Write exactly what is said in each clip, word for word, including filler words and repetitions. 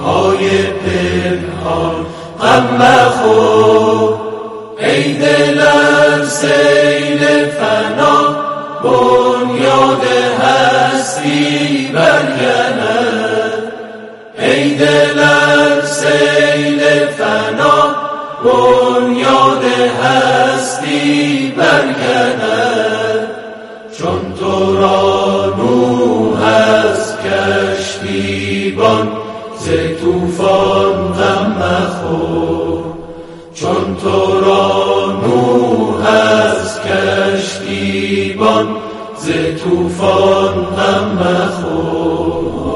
های پنهان غم مخور. ای دل از سیل فنا بنیاد هستی برکند. ای دل از سیل فنا بنیاد هستی برکند. چون تو را نوح از کشتیبان ز طوفان غم مخور. چون تو را نوح از کشتیبان ز طوفان غم مخور.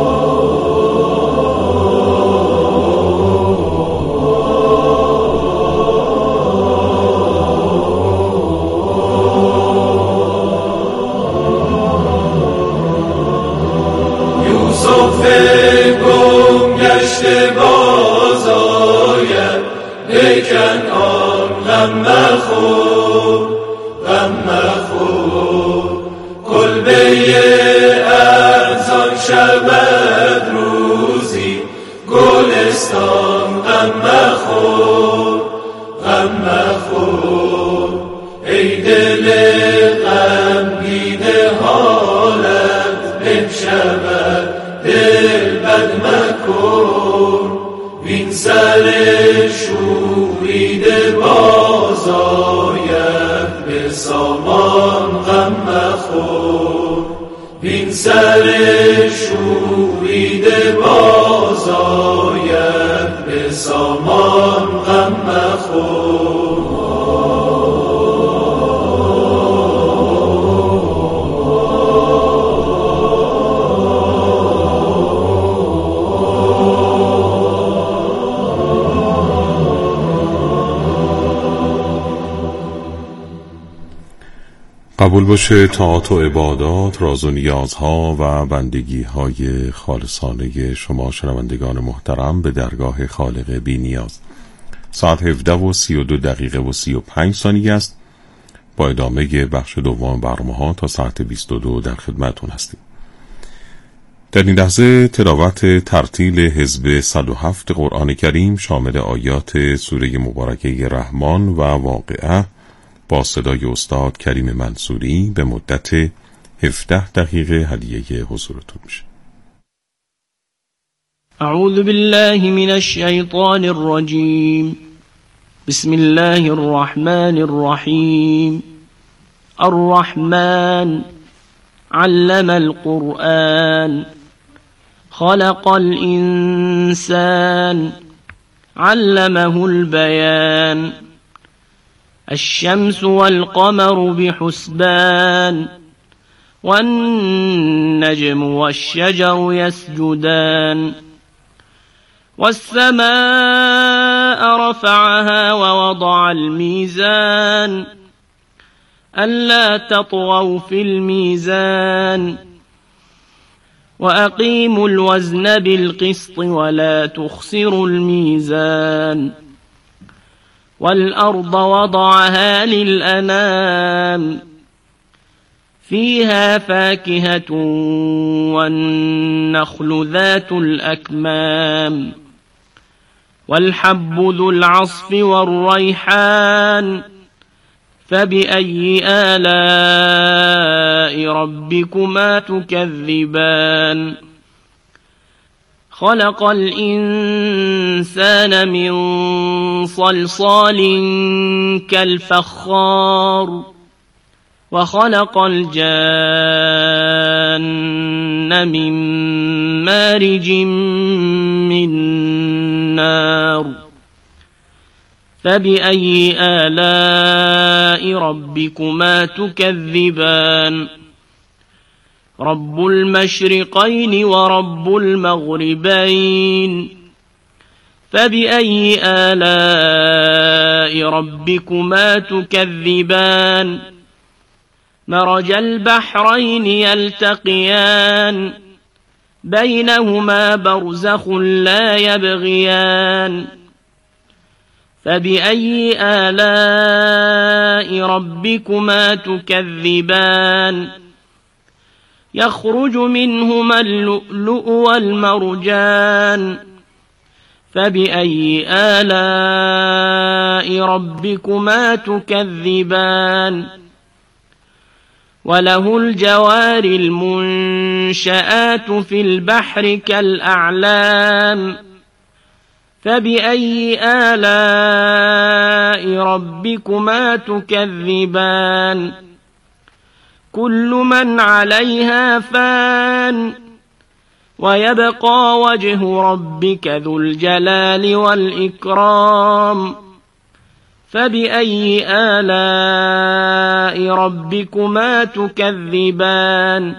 یوسف گم گشته باز آید به کنعان غم مخور. غم مخور. کلبه ارزان شود روزی گلستان غم مخور. غم مخور. ای دل غمگین حالت بنشود دل بد مکن. وین سر شوریده باز آید به سامان غم مخور. وین سر شوریده باز آید به سامان غم مخور. قبول باشه طاعات و عبادات، راز و نیازها و بندگی های خالصانه شما شنوندگان محترم به درگاه خالق بی نیاز. ساعت هفده و سی و دو دقیقه و سی و پنج ثانیه است. با ادامه بخش دوم برنامه ها تا ساعت بیست و دو در خدمتون هستیم. در این لحظه تلاوت ترتیل حزب صد و هفت قرآن کریم شامل آیات سوره مبارکه رحمان و واقعه با صدای استاد کریم منصوری به مدت هفده دقیقه هدیه حضورتون میشه. اعوذ بالله من الشیطان الرجیم. بسم الله الرحمن الرحیم. الرحمن علم القرآن خلق الإنسان علمه البيان. الشمس والقمر بحسبان والنجم والشجر يسجدان. والسماء رفعها ووضع الميزان ألا تطغوا في الميزان وأقيموا الوزن بالقسط ولا تخسروا الميزان. والأرض وضعها للأنام فيها فاكهة والنخل ذات الأكمام والحب ذو العصف والريحان فبأي آلاء ربكما تكذبان. خلق الإنسان من صلصال كالفخار وخلق الجان من مارج من نار فبأي آلاء ربكما تكذبان. رب المشرقين ورب المغربين فبأي آلاء ربكما تكذبان. مرج البحرين يلتقيان بينهما برزخ لا يبغيان فبأي آلاء ربكما تكذبان. يخرج منهما اللؤلؤ والمرجان فبأي آلاء ربكما تكذبان وله الجوار المنشآت في البحر كالأعلام فبأي آلاء ربكما تكذبان كل من عليها فان ويبقى وجه ربك ذو الجلال والإكرام فبأي آلاء ربكما تكذبان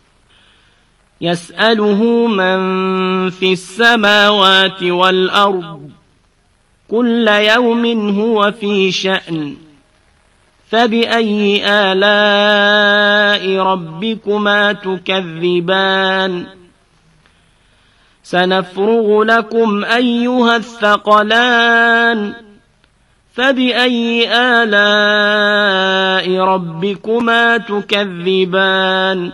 يسأله من في السماوات والأرض كل يوم هو في شأن فبأي آلاء ربكما تكذبان سنفرغ لكم أيها الثقلان فبأي آلاء ربكما تكذبان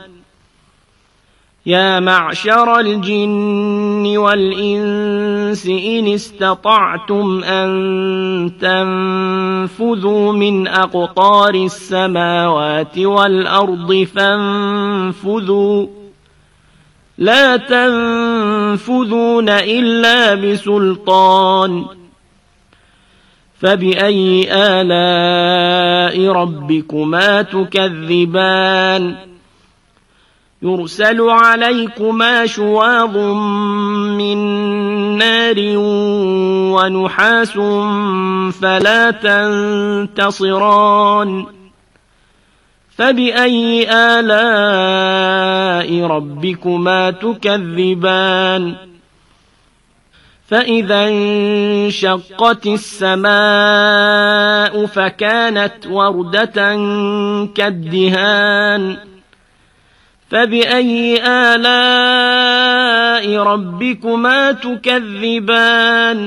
يا معشر الجن والإنس إن استطعتم أن تنفذوا من أقطار السماوات والأرض فانفذوا لا تنفذون إلا بسلطان فبأي آلاء ربكما تكذبان يرسل عليكما شواظ من نار ونحاس فلا تنتصران فبأي آلاء ربكما تكذبان فإذا انشقت السماء فكانت وردة كالدهان فبأي آلاء ربكما تكذبان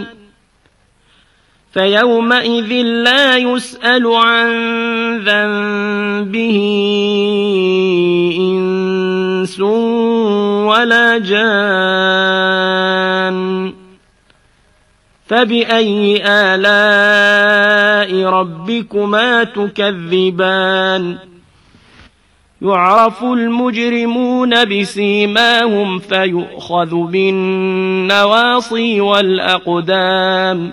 فيومئذ لا يسأل عن ذنبه إنس ولا جان فبأي آلاء ربكما تكذبان يعرف المجرمون بسيماهم فيؤخذ بالنواصي والأقدام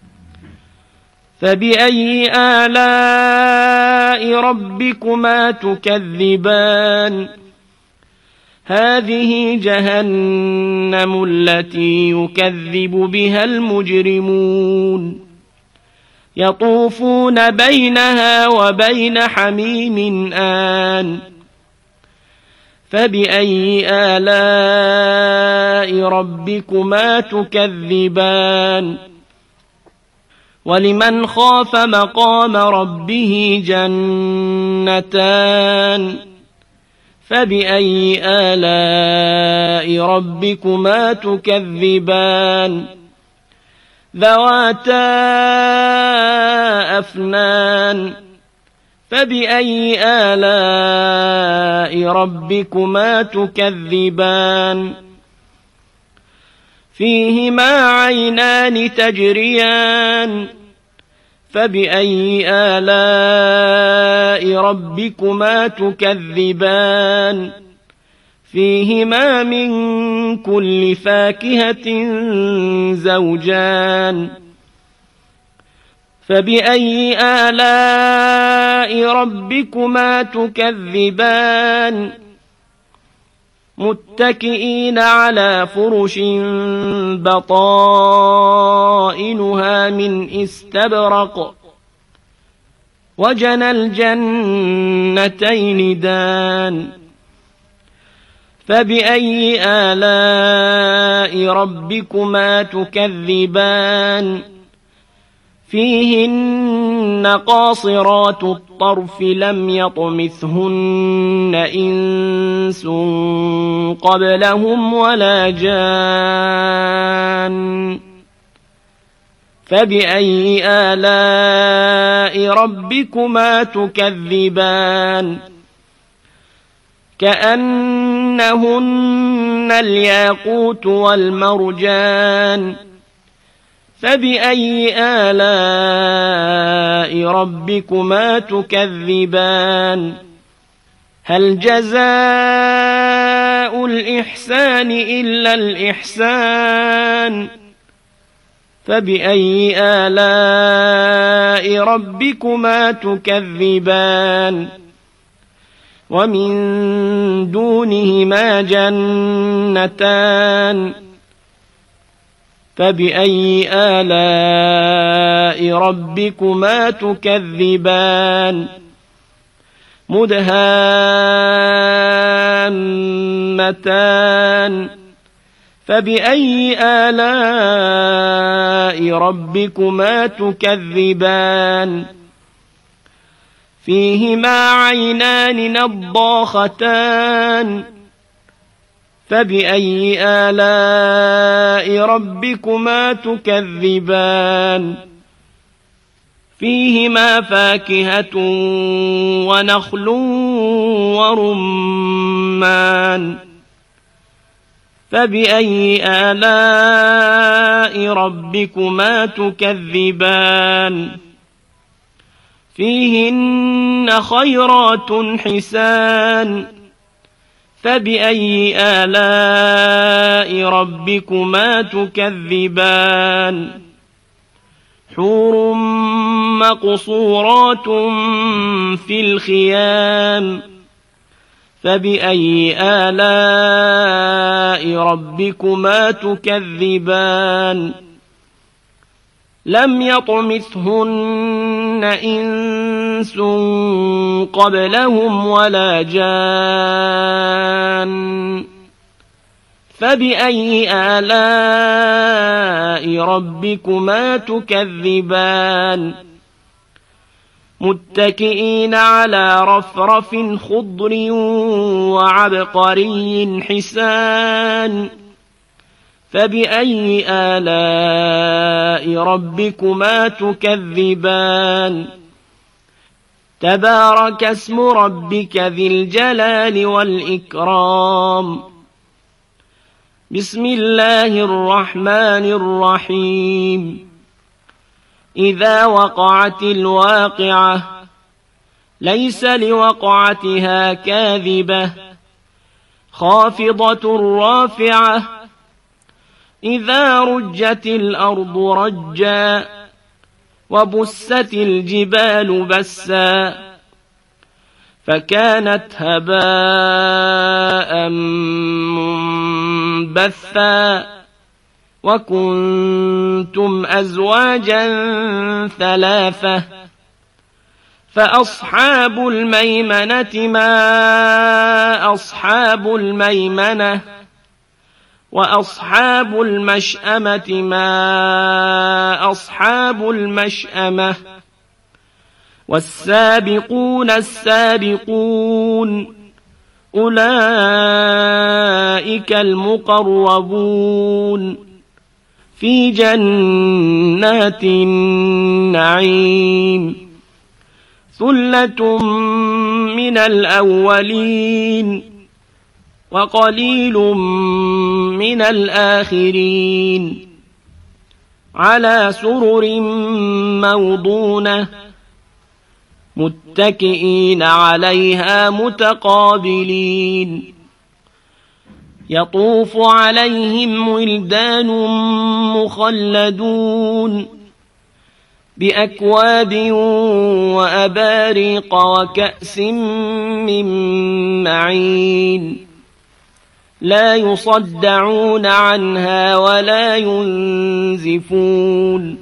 فبأي آلاء ربكما تكذبان هذه جهنم التي يكذب بها المجرمون يطوفون بينها وبين حميم آن فبأي آلاء ربكما تكذبان ولمن خاف مقام ربه جنتان فبأي آلاء ربكما تكذبان ذواتا أفنان فبأي آلاء ربكما تكذبان فيهما عينان تجريان فبأي آلاء ربكما تكذبان فيهما من كل فاكهة زوجان فبأي آلاء ربكما تكذبان متكئين على فرش بطائنها من استبرق وجنى الجنتين دان فبأي آلاء ربكما تكذبان فيهن قاصرات الطرف لم يطمثهن إنس قبلهم ولا جان فبأي آلاء ربكما تكذبان كأنهن الياقوت والمرجان فبأي آلاء ربكما تكذبان هل جزاء الإحسان إلا الإحسان فبأي آلاء ربكما تكذبان ومن دونهما جنتان فبأي آلاء ربكما تكذبان مدهامتان فبأي آلاء ربكما تكذبان فيهما عينان نضاختان فبأي آلاء ربكما تكذبان فيهما فاكهة ونخل ورمان فبأي آلاء ربكما تكذبان فيهن خيرات حسان فبأي آلاء ربكما تكذبان حور مقصورات في الخيام فبأي آلاء ربكما تكذبان لم يطمثهن إنس قبلهم ولا جان فبأي آلاء ربكما تكذبان متكئين على رفرف خضر وعبقري حسان فبأي آلاء ربكما تكذبان تبارك اسم ربك ذي الجلال والإكرام بسم الله الرحمن الرحيم إذا وقعت الواقعة ليس لوقعتها كاذبة خافضة رافعة إذا رجت الأرض رجا وبست الجبال بسا فكانت هباء منبثا وكنتم أزواجا ثلاثة فأصحاب الميمنة ما أصحاب الميمنة وأصحاب المشأمة ما أصحاب المشأمة والسابقون السابقون أولئك المقربون في جنات النعيم ثلة من الأولين وقليل من الآخرين على سرر موضونة متكئين عليها متقابلين يطوف عليهم ولدان مخلدون بأكواب وأباريق وكأس من معين لا يصدعون عنها ولا ينزفون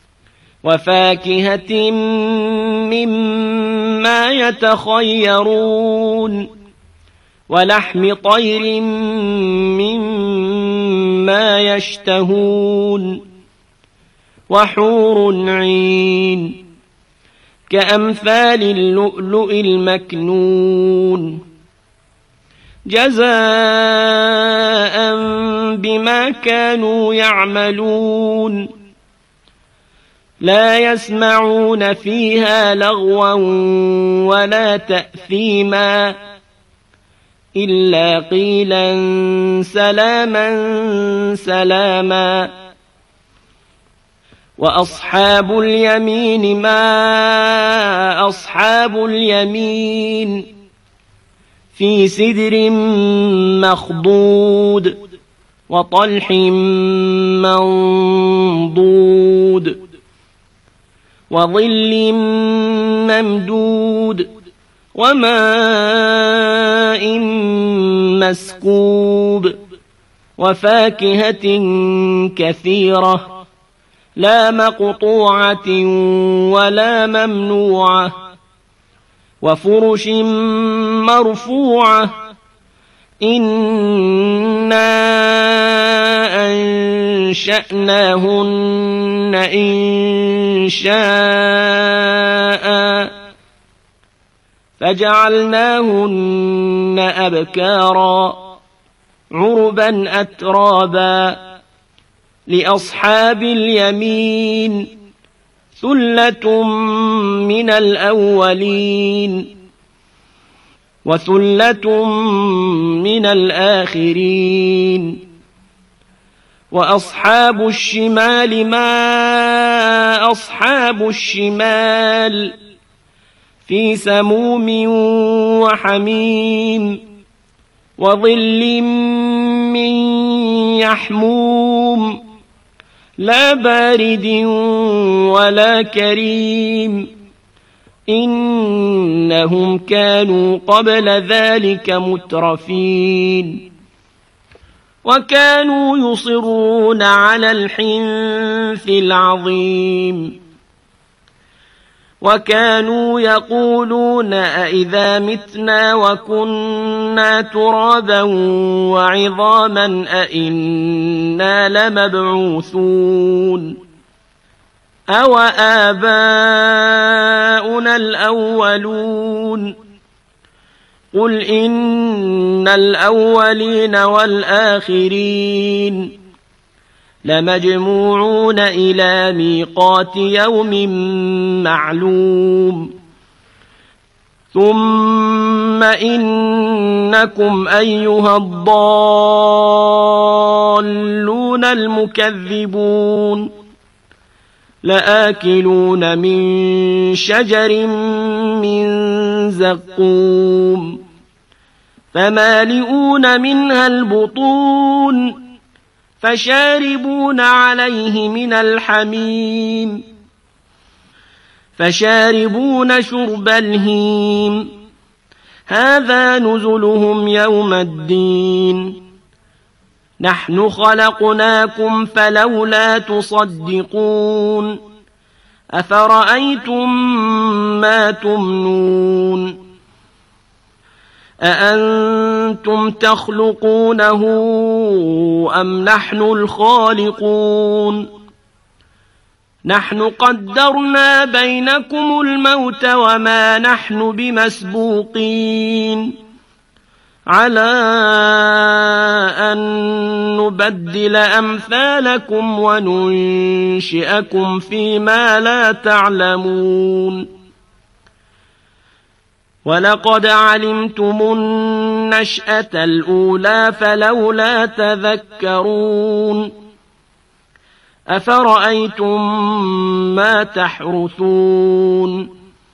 وفاكهة مما يتخيرون ولحم طير مما يشتهون وحور عين كأمثال اللؤلؤ المكنون جزاء بما كانوا يعملون لا يسمعون فيها لغوا ولا تأثيما إلا قيلا سلاما سلاما وأصحاب اليمين ما أصحاب اليمين في سدر مخضود وطلح منضود وظل ممدود وماء مسكوب وفاكهة كثيرة لا مقطوعة ولا ممنوعة وفرش مرفوعة إنا أنشأناهن إنشاء فجعلناهن أبكارا عربا أترابا لأصحاب اليمين ثلة من الأولين وثلة من الآخرين وأصحاب الشمال ما أصحاب الشمال في سموم وحميم وظل من يحموم لا بارد ولا كريم إنهم كانوا قبل ذلك مترفين وكانوا يصرون على الحنث العظيم وكانوا يقولون أئذا متنا وكنا ترابا وعظاما أئنا لمبعوثون أو آباؤنا الأولون قل إن الأولين والآخرين لمجموعون إلى ميقات يوم معلوم ثم إنكم أيها الضالون المكذبون لآكلون من شجر من زقوم فمالئون منها البطون فشاربون عليه من الحميم فشاربون شرب الهيم هذا نزلهم يوم الدين نحن خلقناكم فلولا تصدقون أفرأيتم ما تمنون أأنتم تخلقونه أم نحن الخالقون نحن قدرنا بينكم الموت وما نحن بمسبوقين على أن نبدل أمثالكم وننشئكم فيما لا تعلمون ولقد علمتم النشأة الأولى فلولا تذكرون أفرأيتم ما تحرثون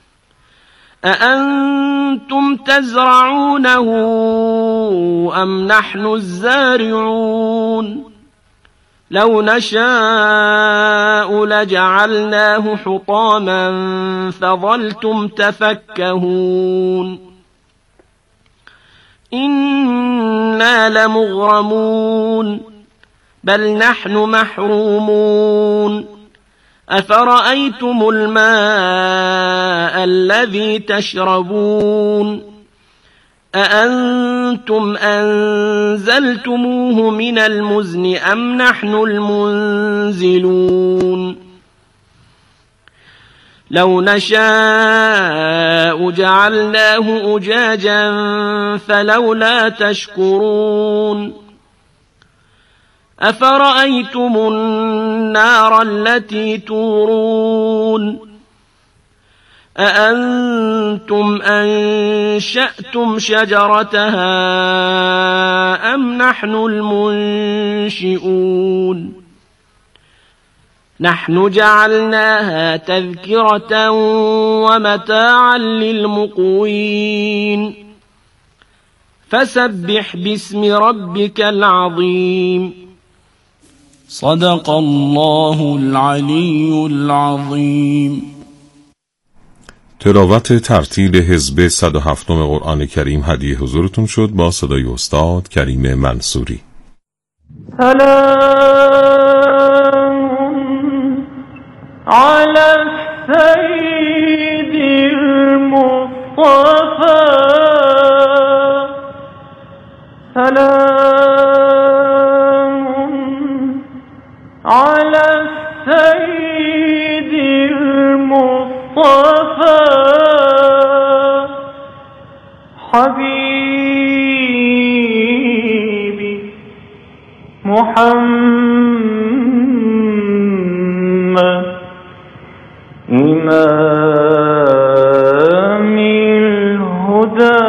أأنتم تزرعونه أم نحن الزارعون لو نشاء لجعلناه حطاما فظلتم تفكهون إنا لمغرمون بل نحن محرومون أفرأيتم الماء الذي تشربون أأنتم أنزلتموه من المزن أم نحن المنزلون لو نشاء جعلناه أجاجا فلولا تشكرون أفرأيتم النار التي تورون أأنتم أنشأتم شجرتها أم نحن المنشئون نحن جعلناها تذكرة ومتاعا للمقوين فسبح باسم ربك العظيم صدق الله العلی العظیم. تلاوت ترتیل حزب صد و هفتم قرآن کریم هدیه حضورتون شد با صدای استاد کریم منصوری. سلام علی السید المصطفى سلام علی السید المصطفى حبیبی محمد إمام الهدى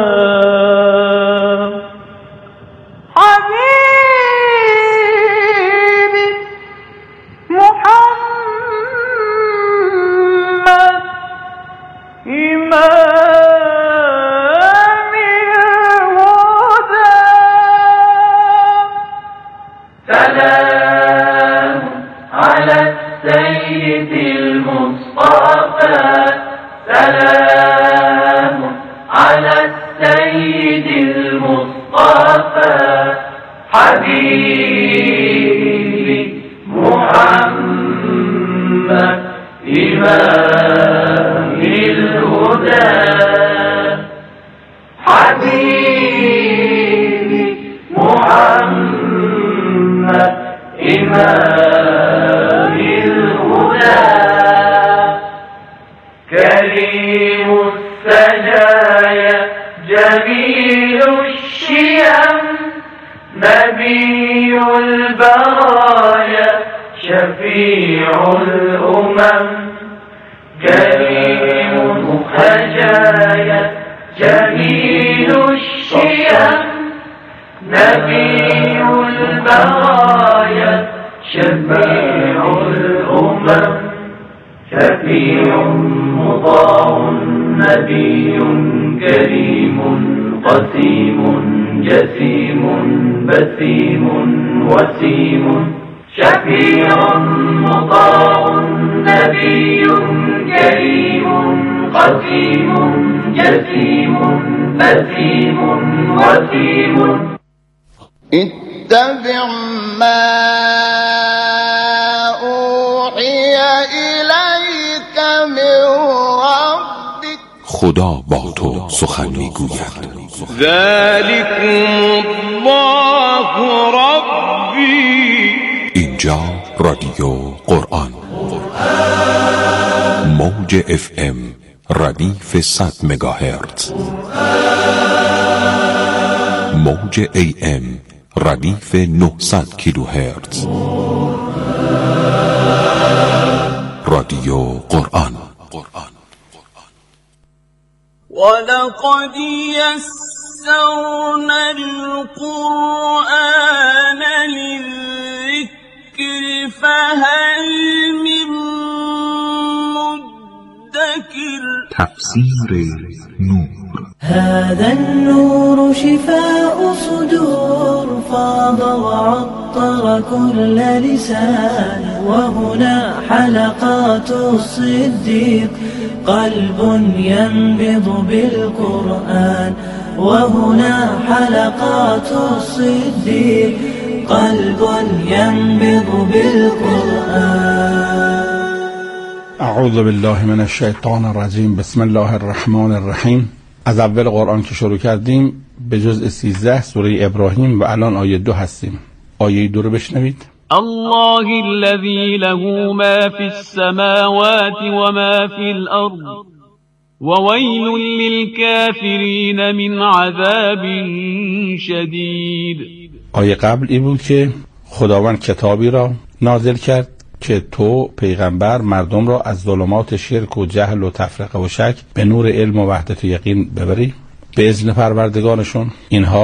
حبيبي محمد إمام الهدى سلام على السيد المصطفى سلام على السيد المصطفى حبيبي محمد إمام الهدى حبيبي محمد إمام الهدى كريم السجايا جميل الشيم نبي البرايا شفيع الأمم كريم السجايا جميل الشيم نبي البرايا شفيع الأمم شفيع مطاع نبي كريم قسيم جسيم بسيم وسيم شفيع مطاع نبي كريم قسيم جسيم بسيم وسيم اتبع ما اوحی الیک من ربک خدا با تو سخن میگوید. ذلكم الله ربی. اینجا رادیو قرآن موج اف ام ردیف صد مگاهرتز، موج ای ام ردیف نهصد کیلوهرتز. رادیو قرآن. ولقد يسرنا القرآن للذكر فهل من مدكر. تفسیر نور. هذا النور شفاء صدور فاض وعطر كل لسان وهنا حلقات الصديق قلب ينبض بالقرآن وهنا حلقات الصديق قلب ينبض بالقرآن. اعوذ بالله من الشیطان الرجیم. بسم الله الرحمن الرحیم. از اول قرآن که شروع کردیم به جزء سیزده سوره ابراهیم و الان آیه دو هستیم. آیه دو رو بشنوید. الله الذي له ما في السماوات وما في الأرض وويل للكافرين من عذاب شدید. آیه قبل این بود که خداوند کتابی را نازل کرد که تو پیغمبر مردم را از ظلمات شرک و جهل و تفرقه و شک به نور علم و وحدت و یقین ببری به اذن پروردگارشون. اینها را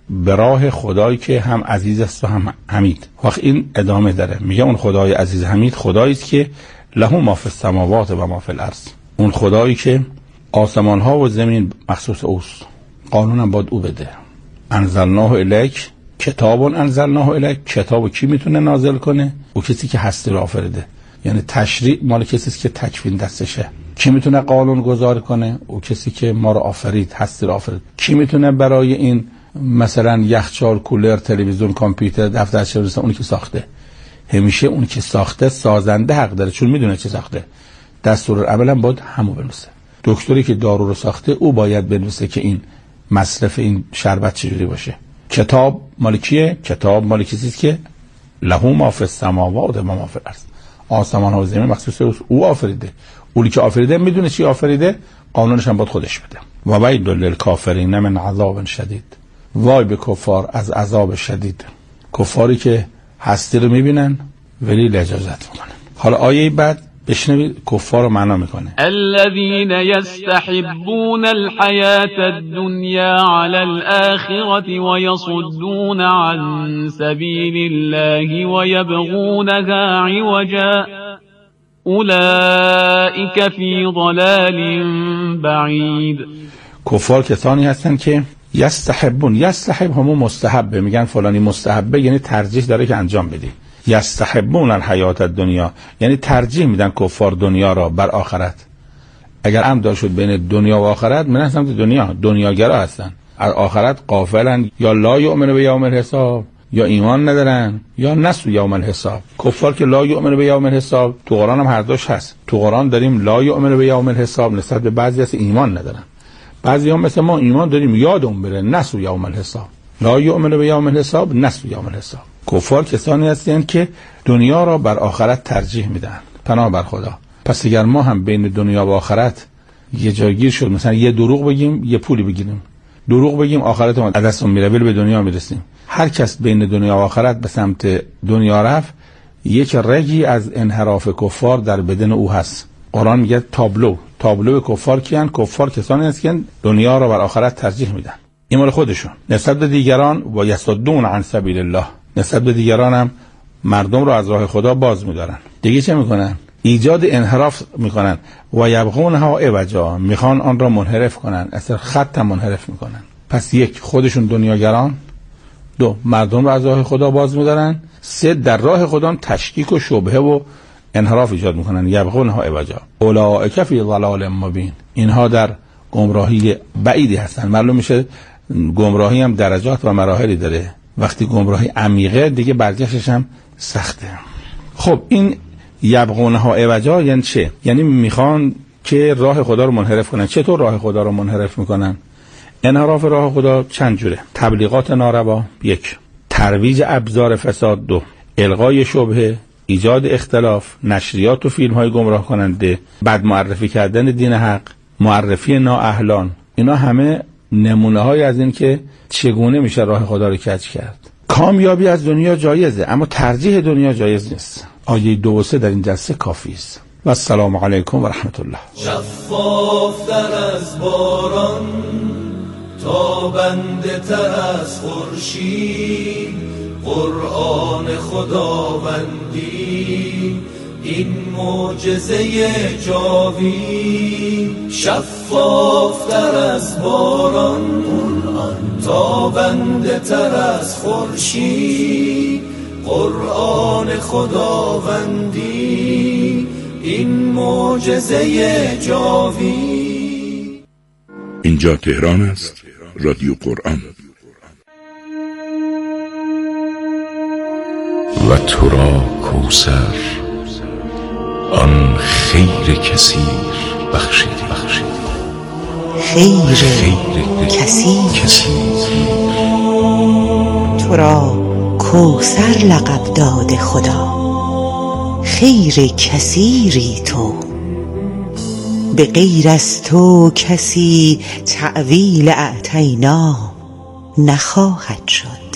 به راه خدایی که هم عزیز است و هم حمید. وقت این ادامه داره، میگه اون خدای عزیز حمید خدایی است که له ما فی السماوات و ما فی الارض، اون خدایی که آسمان ها و زمین مخصوص اوست، قانونم باید او بده. انزلناه الیک کتاب انزلناه الیک، کتابو کی میتونه نازل کنه؟ او کسی که هستی رو آفریده، یعنی تشریع مال کسی است که تکوین دستشه. کی میتونه قانون گذار کنه؟ او کسی که ما رو آفرید، هستی رو آفرید. کی میتونه برای این مثلا یخچال، کولر، تلویزیون، کامپیوتر، دفترچه برسه؟ اون که ساخته. همیشه اون که ساخته سازنده حق داره، چون میدونه چه ساخته. دستورالعمل هم باید همو بنویسه. دکتری که دارو رو ساخته او باید بنویسه که این مصرف این شربت چجوری باشه. کتاب مال کیه؟ کتاب مال کسی است که له ما فی السماوات و ما فی الارض، آسمان ها و زمین مخصوص او آفریده. اولی که آفریده میدونه چی آفریده، قانونش هم باید خودش بده. و ویل للکافرین من عذاب شدید، وای به کفار از عذاب شدید. کفاری که هستی رو میبینن ولی لجاجت میکنن. حالا آیه بعد بشنوید کفار رو معنا میکنه. الذين يستحبون الحياة الدنيا على الآخرة ويصدون عن سبيل الله ويبغونها عوجا اولئك في ضلال بعید. کفار کسانی هستن که یستحبون، یستحب همون مستحبه، میگن فلانی مستحبه یعنی ترجیح داره که انجام بدی. یستحبون الحیات الدنیا یعنی ترجیح میدن کفار دنیا را بر آخرت. اگر هم داشت بین دنیا و آخرت میرن سمت دنیا، دنیاگرا هستن. از آخرت غافلن، یا لا یؤمنون به یوم الحساب، یا ایمان ندارن، یا نسوا یوم الحساب. کفار که لا یؤمنون به یوم الحساب، تو قرآن هم هر دوش هست. تو قرآن داریم لا یؤمنون به یوم الحساب نسبت به بعضی از ایمان ندارن. بعضی هم مثل ما ایمان داریم یادمون بره، نسوا یوم الحساب. لا یؤمنون به یوم الحساب، نسوا یوم الحساب. کفار کسانی هستند که دنیا را بر آخرت ترجیح میدن. پناه بر خدا. پس اگر ما هم بین دنیا و آخرت یه جایگیر شد، مثلا یه دروغ بگیم یه پولی بگیریم، دروغ بگیم آخرت ما دستمون میره ولی به دنیا میرسیم. هر کس بین دنیا و آخرت به سمت دنیا رفت، یک رگی از انحراف کفار در بدن او هست. قرآن میگه تابلو تابلو کفار کیان؟ کفار کسانی هستند که دنیا را بر آخرت ترجیح میدن. این مال خودشون. نسبت به دیگران و یصدون عن سبیل الله، نسبت به دیگران هم مردم رو از راه خدا باز می‌دارن. دیگه چه میکنن؟ ایجاد انحراف میکنن. و یبغونها عوجا، میخوان آن را منحرف کنن، اصلا خط منحرف میکنن. پس یک، خودشون دنیاگران. دو، مردم رو از راه خدا باز می‌دارن. سه، در راه خدا تشکیک و شبهه و انحراف ایجاد میکنن. یبغونها عوجا اولئک فی ضلال مبین، اینها در گمراهی بعیدی هستن. معلوم میشه گمراهی هم درجات و مراحلی داره. وقتی گمراهی عمیقه دیگه برگشتش هم سخته. خب این یبغونها عوجا یعنی چه؟ یعنی میخوان که راه خدا رو منحرف کنن. چطور راه خدا رو منحرف میکنن؟ انحراف راه خدا چند جوره. تبلیغات ناروا یک، ترویج ابزار فساد دو، الغای شبهه، ایجاد اختلاف، نشریات و فیلم های گمراه کننده، بد معرفی کردن دین حق، معرفی نااهلان. اینا همه نمونه های از این که چگونه میشه راه خدا رو کج کرد. کامیابی از دنیا جایزه اما ترجیح دنیا جایز نیست. آیه دو و سه در این جلسه کافی است. و السلام علیکم و رحمت الله. شفافتر از باران، تابنده تر از خورشید، قرآن خداوندی این معجزه جاوی. شفافتر از باران، تابنده تر از خورشید، قرآن خداوندی این معجزه جاوی. اینجا تهران است، رادیو قرآن. و تو را کوثر آن خیر کثیر بخشیدی، خیر, خیر کثیر تو را کوثر لقب داده خدا، خیر کثیری تو، به غیر از تو کسی تعویل اعطینا نخواهد شد.